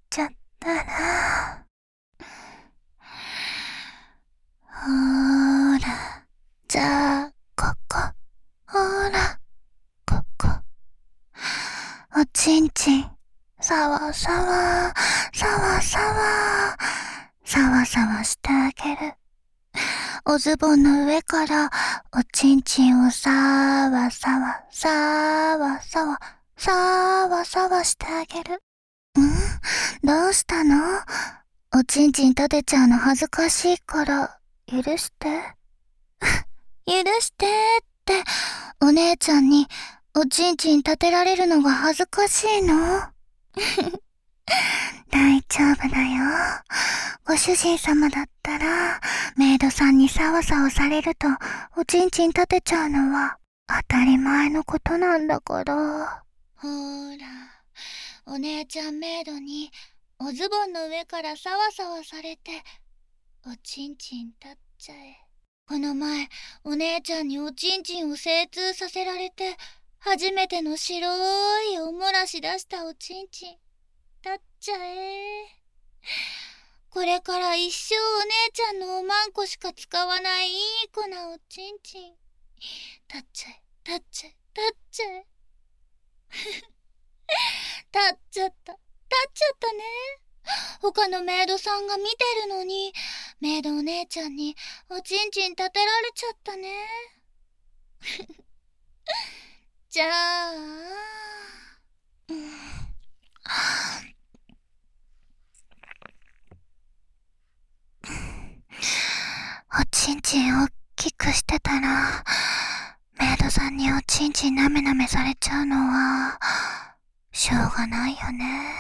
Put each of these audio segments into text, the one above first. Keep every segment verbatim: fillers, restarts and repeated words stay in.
ちゃったら、ほーら、じゃあ、ここ、ほーら、ここ。おちんちん、さわさわ、さわさわ、さわさわしてあげる。おズボンの上からおちんちんをさわさわ、さわさわ、さわさわしてあげる。ん？どうしたの？おちんちん立てちゃうの恥ずかしいから許して。許してって、お姉ちゃんにおちんちん立てられるのが恥ずかしいの？大丈夫だよ。ご主人様だったら、メイドさんにサワサワされると、おちんちん立てちゃうのは当たり前のことなんだから。ほーら、お姉ちゃんメイドにおズボンの上からサワサワされて、おちんちん立っちゃえ。この前、お姉ちゃんにおちんちんを精通させられて、初めての白いおもらし出したおちんちん。立っちゃえ。これから一生お姉ちゃんのおまんこしか使わないいい子なおちんちん。立っちゃえ、立っちゃえ、立っちゃえ。立っちゃった、立っちゃったね。他のメイドさんが見てるのに、メイドお姉ちゃんにおちんちん立てられちゃったね。じゃあ、うん、おちんちん大きくしてたら、メイドさんにおちんちんなめなめされちゃうのは、しょうがないよね。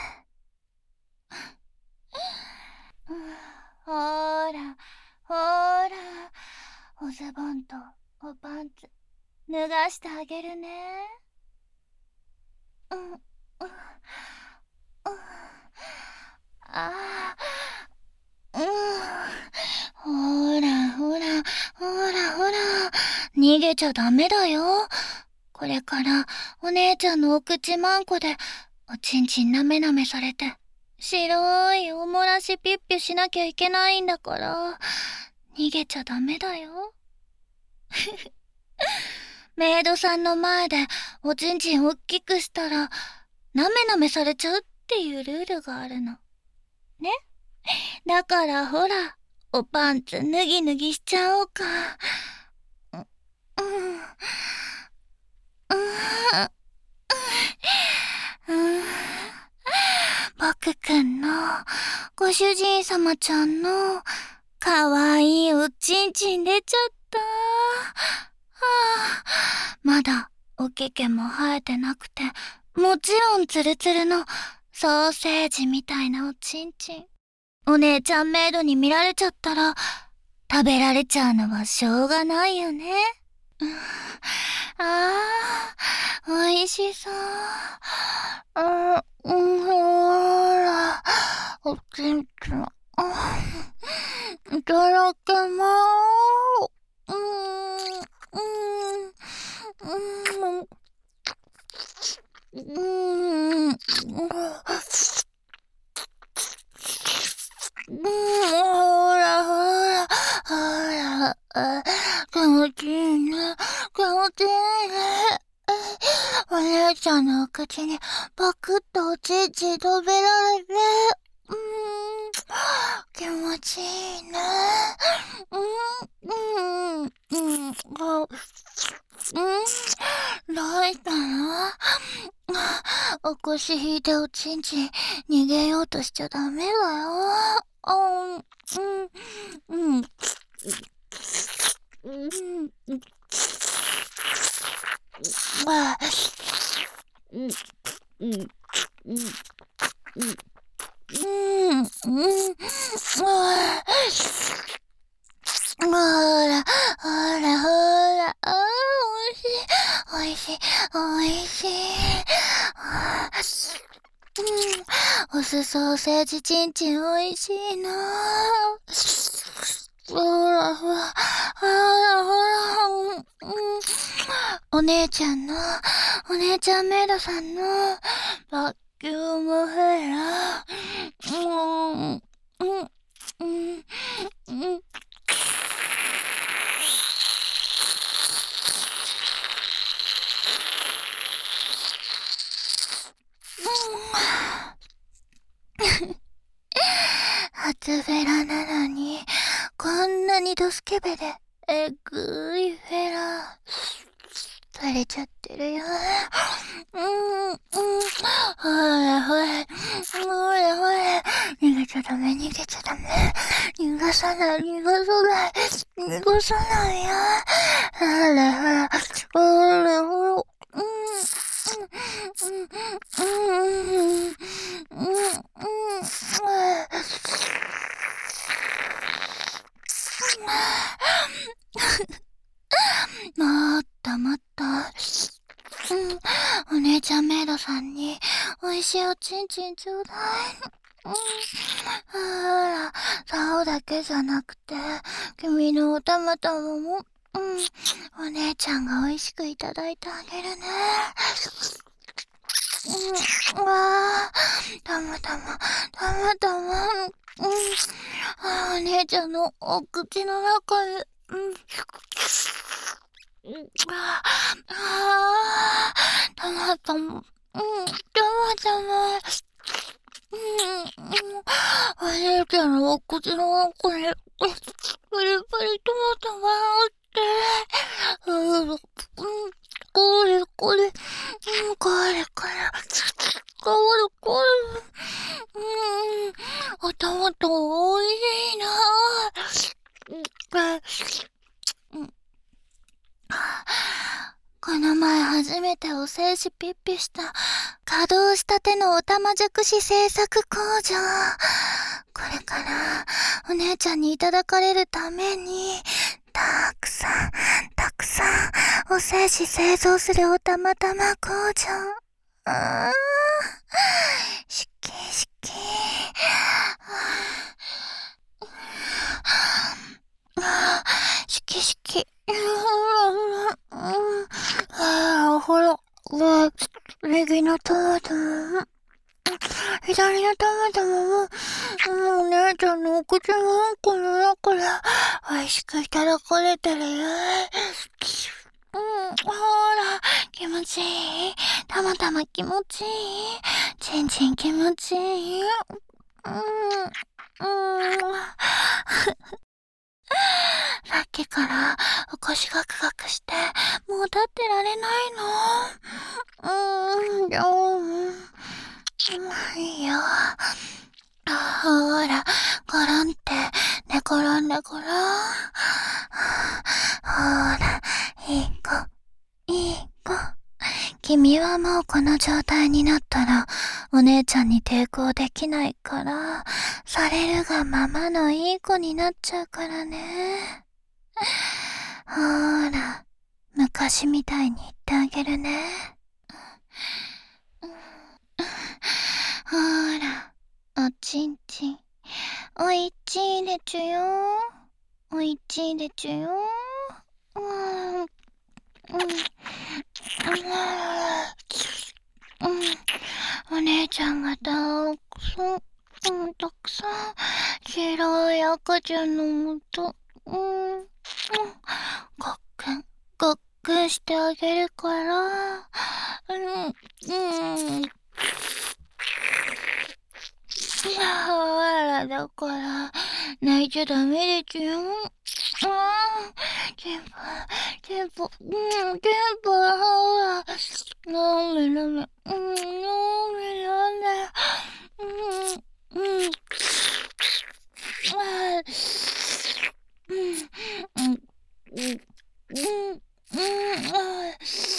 ほーら、ほーら、おズボンとおパンツ、脱がしてあげるね。うん、うん、うん。ああ、うん。ほら、ほら、ほら、ほら。逃げちゃダメだよ。これから、お姉ちゃんのお口まんこで、おちんちんなめなめされて、白いおもらしピッピュしなきゃいけないんだから、逃げちゃダメだよ。メイドさんの前で、おちんちんおっきくしたら、なめなめされちゃうっていうルールがあるの。ね？だからほら、おパンツ脱ぎ脱ぎしちゃおうか。うん、うん、うん、うん。僕くんの、ご主人様ちゃんの、かわいいおちんちん出ちゃった。はあ、まだ、おけけも生えてなくて、もちろんツルツルの、ソーセージみたいなおちんちん。お姉ちゃんメイドに見られちゃったら、食べられちゃうのはしょうがないよね。うん、あー、おいしそう。あ、うん、ほーら、おちんちん。いただきまーす。うん、うん、うん、うん、うん、ほらほら、ほら、あ、気持ちいいね、気持ちいいね。お姉ちゃんのお口にパクッとおちんちん食べられて、うーん、気持ちいいね。うん、うん、うん、あ、うん、どうしたの？お腰引いておちんちん逃げようとしちゃダメだよ。あ、うん、うん、うん、うん、あ、うん、うん、うん、うん、うん、うん、ほら、ほら、ほら、あー、おいしい、おいしい、おいしい。あー、うん、お酢ソーセージチンチンおいしいな。ほら、ほら、ほら、ほら、うん、お姉ちゃんの、お姉ちゃんメイドさんの、バキュームフェラー、 水フェラなのに、こんなにドスケベで、えぐいフェラ、されちゃってるよ。うん、うん、ほらほら、ほらほら、逃げちゃダメ、逃げちゃダメ。逃がさない、逃がさない、逃がさないよ。ほらほら、ほらほら、うん、うん、うん、うん、うん、うん、もっともっと、うん、お姉ちゃんメイドさんに美味しいおちんちんちょうだい。うん、ほら、竿だけじゃなくて、君のおたまたまも、うん、お姉ちゃんが美味しくいただいてあげるね。うん、わー、たまたま、たまたま、うん、あお姉ちゃんのお口の中で、うん、ああ、たまたま、うん、たまたま、うん、うん、お姉ちゃんのお口の中で、プリプリトマトがあって、うん、これこれ、うん、これこれ、これこれ、うん、おたまたおいしいなぁ。うん、この前初めてお精子ピッピした稼働したてのおたまじゃくし製作工場。これからお姉ちゃんにいただかれるためにたくさんたくさんお精子製造するおたまたま工場。あー、しきしき、あー、しきしき、ああ、ほら、右のトマトも、左のトマトも、もうお姉ちゃんのお口のこの中で美味しくいただかれてるよ。うん、ほら、気持ちいい。たまたま気持ちいい。ちんちん気持ちいい。うん、うん。さっきからお腰ガクガクしてもう立ってられないの。うーん、でも、うん、いいよ。ほら、ゴロンって寝転んでごらん。ほら、いい子、いい子。君はもうこの状態になったらお姉ちゃんに抵抗できないから、されるがままのいい子になっちゃうからね。ほーら、昔みたいに言ってあげるね。ほーら、おちんちん、おいちいでちゅよ。おいちいでちゅよ。うん、うん、うん、お姉ちゃんがたくさん、うん、たくさん白い赤ちゃんのもと、うん、うん、ごっくん、ごっくんしてあげるから、うん、うん。ほら、だから、泣いちゃダメでちゅよ。あー、全部、全部、うん、全部、ほら、なめなめ、うん、なめなめ、うん、うん、あー、うん、うん、うん、うん、うん、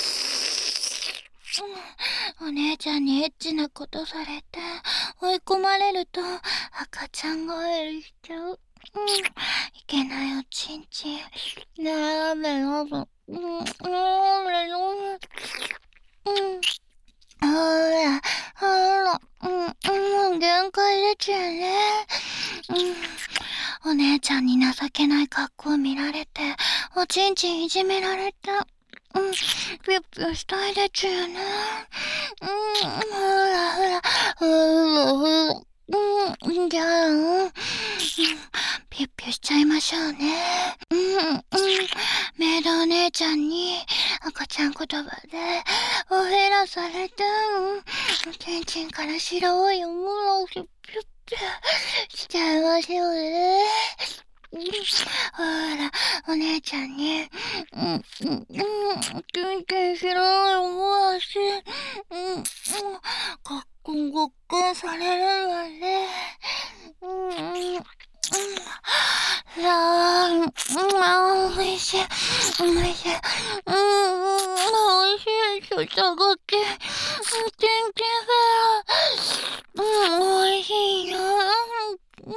お姉ちゃんにエッチなことされて追い込まれると赤ちゃん帰りしちゃう。うん、いけないおちんちん。なめなめ。うん、なめなめ。うん。ほら、ほら、うん、うん、限界でちゅよね。うん。お姉ちゃんに情けない格好見られて、おちんちんいじめられて、うん、ぴゅっぴゅしたいでちゅよね。うん、ほらほら、ほらほら。うん、じゃあ、うん、ピュッピュしちゃいましょうね。うん、うん、メイドお姉ちゃんに赤ちゃん言葉でおへらされて、うん、おちんちんから白いおもろをピュッピしちゃいましょうね。ほら、お姉ちゃんに、うん、うん、うん、キュンキュンしろよ、思わし、うん、うん、ごっくんごっくんされるわね。うん、うん、うん、さあ、うん、おいしい、おいしい、うん、おいしい、ちょっとごっき、キュンキュンさ、うん、おいしいよ、うん、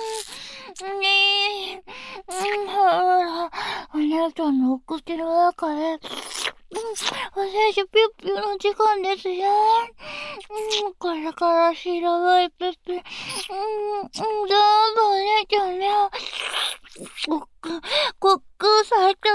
ねえ、うん、ほら、お姉ちゃんのお口の中で、うん、おせしぴゅっぴゅの時間ですよ。うん、これから白いぴゅっぴゅ。うん、うん、どうぞお姉ちゃんね。ごっくん、ごっくんされちゃって。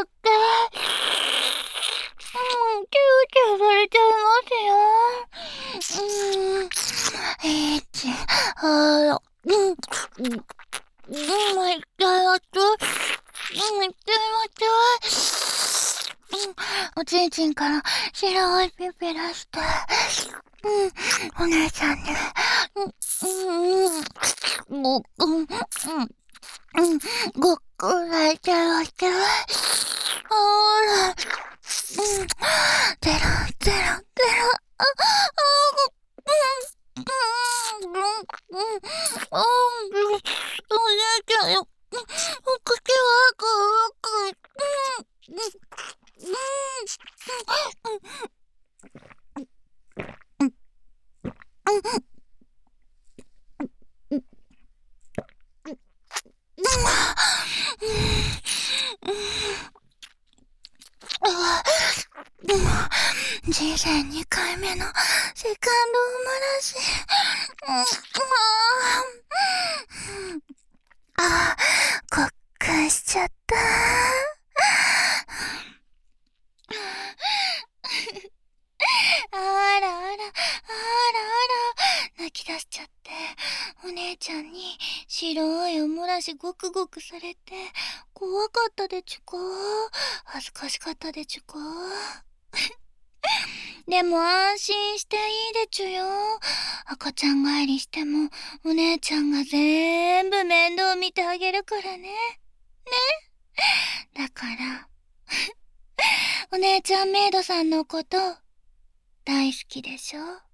うん、キューキューされちゃいますよ。うん、えーち、あら、うん、うん、うん、もう一回やって。うん、いってみましょう。うん、おちんちんから白いピピ出して。うん、お姉ちゃんに。うん、うん、ごっくん、うん、うん、ごっくん泣いちゃいました。ほら、うん、ゼロ、ゼロ、ゼロ、あ、あ、ごっくん、うん、うん、うん、うん、お姉ちゃんよ。お口はごく、うん、うん、人生にかいめのセカンド生まらし。ああ、ごっくんしちゃった。あらあら、あらあら、泣き出しちゃって、お姉ちゃんに白いおもらしごくごくされて、怖かったでちゅか。恥ずかしかったでちゅか。でも安心していいでちゅよ。赤ちゃん帰りしても、お姉ちゃんが全部面倒見てあげるからね。ね。だから、お姉ちゃんメイドさんのこと、大好きでしょ。